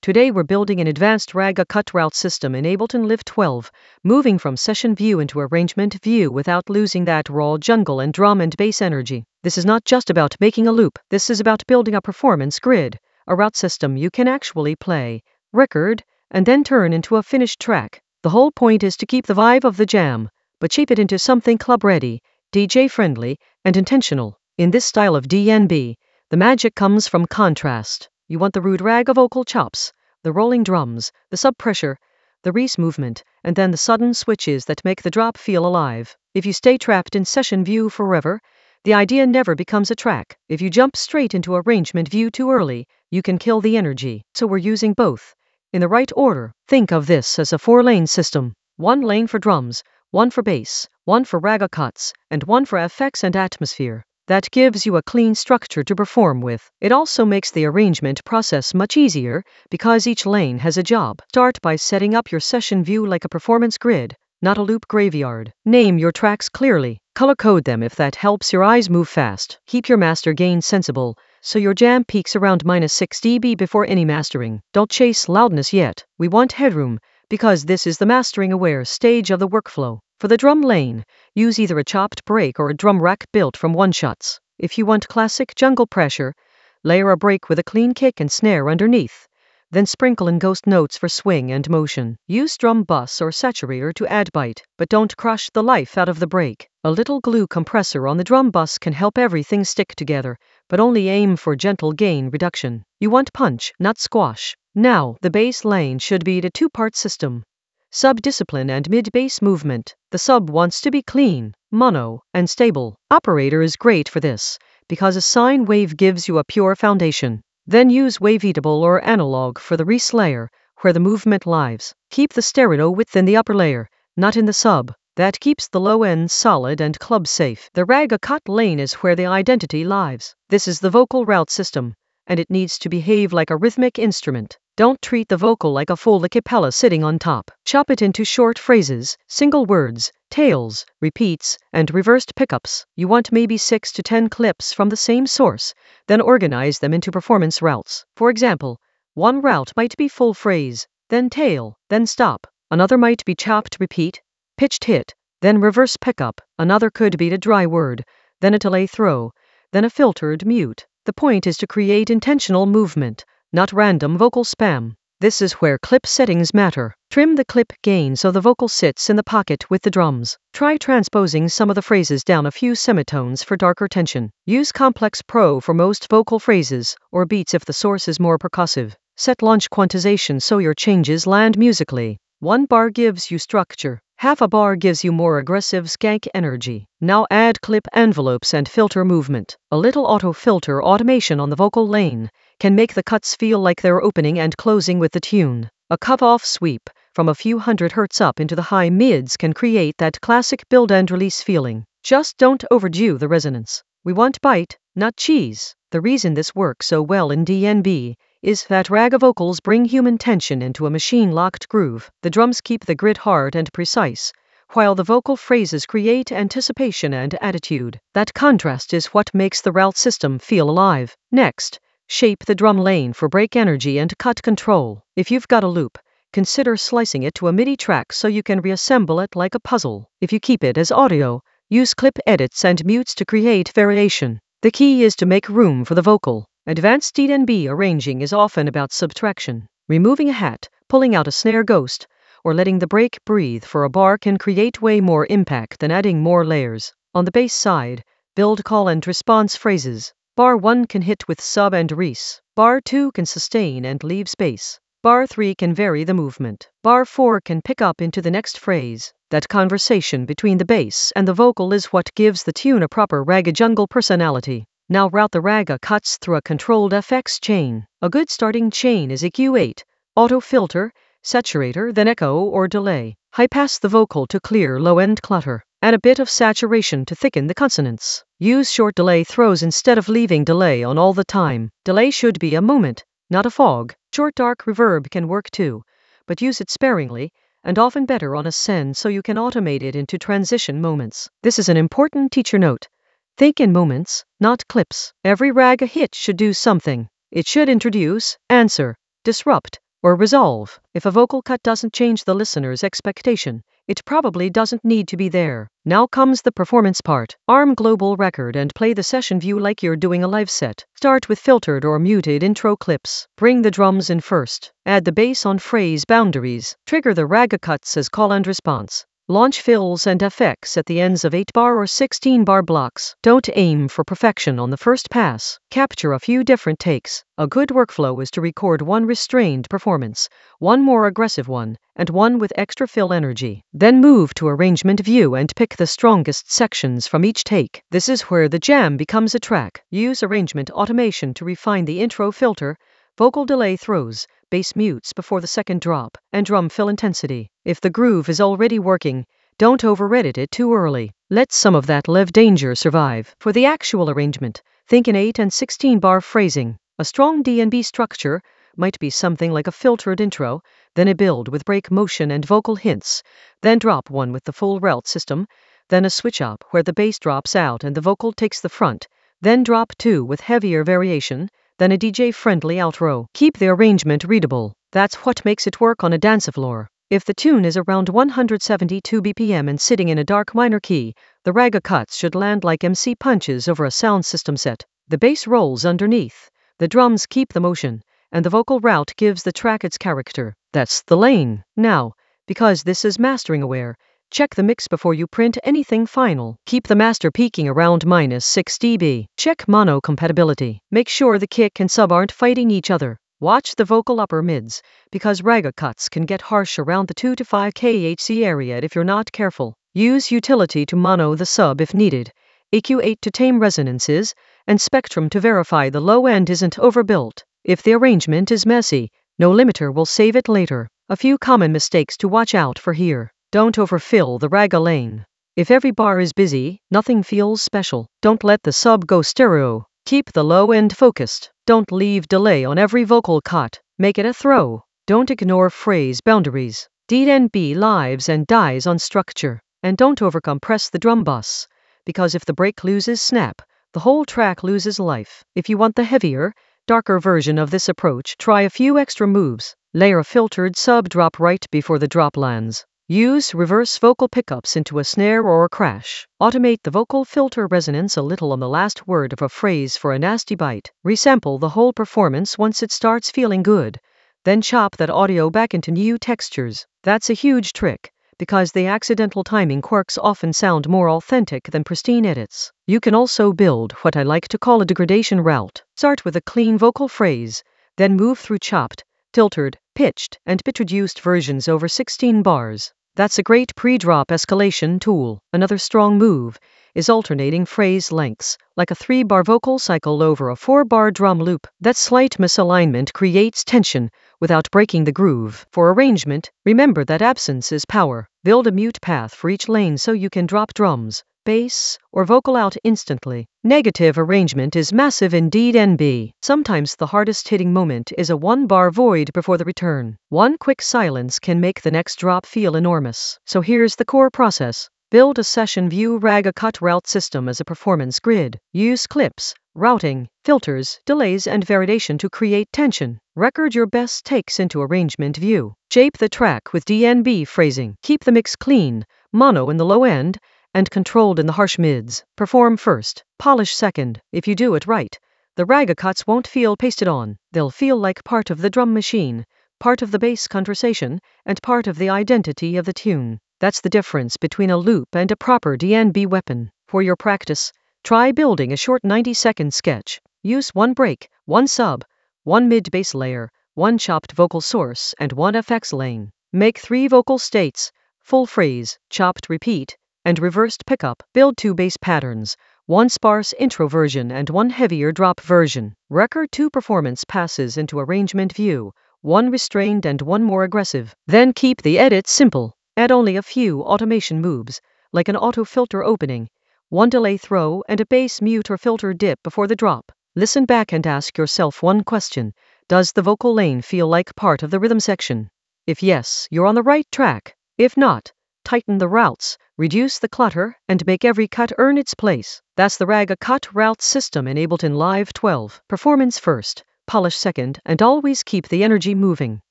Today we're building an advanced Raga cut route system in Ableton Live 12, moving from session view into arrangement view without losing that raw jungle and drum and bass energy. This is not just about making a loop, this is about building a performance grid, a route system you can actually play, record, and then turn into a finished track. The whole point is to keep the vibe of the jam, but shape it into something club-ready, DJ-friendly, and intentional. In this style of DNB, the magic comes from contrast. You want the rude Raga vocal chops, the rolling drums, the sub-pressure, the Reese movement, and then the sudden switches that make the drop feel alive. If you stay trapped in session view forever, the idea never becomes a track. If you jump straight into arrangement view too early, you can kill the energy. So we're using both in the right order. Think of this as a 4-lane system. 1 lane for drums, 1 for bass, 1 for Raga cuts, and 1 for effects and atmosphere. That gives you a clean structure to perform with. It also makes the arrangement process much easier because each lane has a job. Start by setting up your session view like a performance grid, not a loop graveyard. Name your tracks clearly. Color code them if that helps your eyes move fast. Keep your master gain sensible, so your jam peaks around -6 dB before any mastering. Don't chase loudness yet. We want headroom, because this is the mastering-aware stage of the workflow. For the drum lane, use either a chopped break or a drum rack built from one-shots. If you want classic jungle pressure, layer a break with a clean kick and snare underneath. Then sprinkle in ghost notes for swing and motion. Use drum bus or saturator to add bite, but don't crush the life out of the break. A little glue compressor on the drum bus can help everything stick together, but only aim for gentle gain reduction. You want punch, not squash. Now, the bass lane should be a 2-part system. Sub-discipline and mid-bass movement. The sub wants to be clean, mono, and stable. Operator is great for this, because a sine wave gives you a pure foundation. Then use waveatable or analog for the Reese layer, where the movement lives. Keep the stereo within the upper layer, not in the sub. That keeps the low end solid and club safe. The Raga cut lane is where the identity lives. This is the vocal route system, and it needs to behave like a rhythmic instrument. Don't treat the vocal like a full a cappella sitting on top. Chop it into short phrases, single words, tails, repeats, and reversed pickups. You want maybe 6 to 10 clips from the same source, then organize them into performance routes. For example, one route might be full phrase, then tail, then stop. Another might be chopped repeat, pitched hit, then reverse pickup. Another could be a dry word, then a delay throw, then a filtered mute. The point is to create intentional movement, not random vocal spam. This is where clip settings matter. Trim the clip gain so the vocal sits in the pocket with the drums. Try transposing some of the phrases down a few semitones for darker tension. Use Complex Pro for most vocal phrases, or beats if the source is more percussive. Set launch quantization so your changes land musically. 1 bar gives you structure. Half a bar gives you more aggressive skank energy. Now add clip envelopes and filter movement. A little auto-filter automation on the vocal lane can make the cuts feel like they're opening and closing with the tune. A cut-off sweep from a few hundred hertz up into the high mids can create that classic build and release feeling. Just don't overdo the resonance. We want bite, not cheese. The reason this works so well in DNB is that Raga vocals bring human tension into a machine-locked groove. The drums keep the grid hard and precise, while the vocal phrases create anticipation and attitude. That contrast is what makes the route system feel alive. Next, shape the drum lane for break energy and cut control. If you've got a loop, consider slicing it to a MIDI track so you can reassemble it like a puzzle. If you keep it as audio, use clip edits and mutes to create variation. The key is to make room for the vocal. Advanced DNB arranging is often about subtraction. Removing a hat, pulling out a snare ghost, or letting the break breathe for a bar can create way more impact than adding more layers. On the bass side, build call and response phrases. Bar 1 can hit with sub and Reese. Bar 2 can sustain and leave space. Bar 3 can vary the movement. Bar 4 can pick up into the next phrase. That conversation between the bass and the vocal is what gives the tune a proper Raga jungle personality. Now route the Raga cuts through a controlled FX chain. A good starting chain is EQ8, auto filter, saturator, then echo or delay. High pass the vocal to clear low-end clutter. Add a bit of saturation to thicken the consonants. Use short delay throws instead of leaving delay on all the time. Delay should be a moment, not a fog. Short dark reverb can work too, but use it sparingly, and often better on a send so you can automate it into transition moments. This is an important teacher note. Think in moments, not clips. Every Raga hit should do something. It should introduce, answer, disrupt, or resolve. If a vocal cut doesn't change the listener's expectation, it probably doesn't need to be there. Now comes the performance part. Arm global record and play the session view like you're doing a live set. Start with filtered or muted intro clips. Bring the drums in first. Add the bass on phrase boundaries. Trigger the raga cuts as call and response. Launch fills and effects at the ends of 8-bar or 16-bar blocks. Don't aim for perfection on the first pass. Capture a few different takes. A good workflow is to record one restrained performance, one more aggressive one, and one with extra fill energy. Then move to arrangement view and pick the strongest sections from each take. This is where the jam becomes a track. Use arrangement automation to refine the intro filter, vocal delay throws, bass mutes before the second drop, and drum fill intensity. If the groove is already working, don't over-edit it too early. Let some of that live danger survive. For the actual arrangement, think in 8 and 16-bar phrasing. A strong D&B structure might be something like a filtered intro, then a build with break motion and vocal hints, then drop one with the full RELT system, then a switch up where the bass drops out and the vocal takes the front, then drop two with heavier variation, then a DJ-friendly outro. Keep the arrangement readable. That's what makes it work on a dance floor. If the tune is around 172 BPM and sitting in a dark minor key, the raga cuts should land like MC punches over a sound system set. The bass rolls underneath, the drums keep the motion, and the vocal route gives the track its character. That's the lane. Now, because this is mastering aware, check the mix before you print anything final. Keep the master peaking around -6 dB. Check mono compatibility. Make sure the kick and sub aren't fighting each other. Watch the vocal upper mids, because raga cuts can get harsh around the 2 to 5 kHz area if you're not careful. Use utility to mono the sub if needed, EQ8 to tame resonances, and spectrum to verify the low end isn't overbuilt. If the arrangement is messy, no limiter will save it later. A few common mistakes to watch out for here. Don't overfill the raga lane. If every bar is busy, nothing feels special. Don't let the sub go stereo. Keep the low end focused. Don't leave delay on every vocal cut. Make it a throw. Don't ignore phrase boundaries. D&B lives and dies on structure. And don't overcompress the drum bus, because if the break loses snap, the whole track loses life. If you want the heavier, darker version of this approach, try a few extra moves. Layer a filtered sub drop right before the drop lands. Use reverse vocal pickups into a snare or a crash. Automate the vocal filter resonance a little on the last word of a phrase for a nasty bite. Resample the whole performance once it starts feeling good. Then chop that audio back into new textures. That's a huge trick, because the accidental timing quirks often sound more authentic than pristine edits. You can also build what I like to call a degradation route. Start with a clean vocal phrase, then move through chopped, tilted, pitched, and bit-reduced versions over 16 bars. That's a great pre-drop escalation tool. Another strong move is alternating phrase lengths, like a 3-bar vocal cycle over a 4-bar drum loop. That slight misalignment creates tension without breaking the groove. For arrangement, remember that absence is power. Build a mute path for each lane so you can drop drums, bass, or vocal out instantly. Negative arrangement is massive in D&B. Sometimes the hardest hitting moment is a 1-bar void before the return. One quick silence can make the next drop feel enormous. So here's the core process. Build a session view raga cut route system as a performance grid. Use clips, routing, filters, delays, and variation to create tension. Record your best takes into arrangement view. Shape the track with D&B phrasing. Keep the mix clean, mono in the low end, and controlled in the harsh mids. Perform first, polish second. If you do it right, the raga cuts won't feel pasted on. They'll feel like part of the drum machine, part of the bass conversation, and part of the identity of the tune. That's the difference between a loop and a proper D&B weapon. For your practice, try building a short 90-second sketch. Use 1 break, 1 sub, 1 mid-bass layer, 1 chopped vocal source, and 1 FX lane. Make 3 vocal states, full phrase, chopped repeat, and reversed pickup. Build 2 bass patterns, 1 sparse intro version and 1 heavier drop version. Record 2 performance passes into arrangement view, 1 restrained and 1 more aggressive. Then keep the edit simple. Add only a few automation moves, like an auto filter opening, 1 delay throw, and a bass mute or filter dip before the drop. Listen back and ask yourself one question. Does the vocal lane feel like part of the rhythm section? If yes, you're on the right track. If not, tighten the routes, reduce the clutter, and make every cut earn its place. That's the raga cut route system in Ableton Live 12. Performance first, polish second, and always keep the energy moving.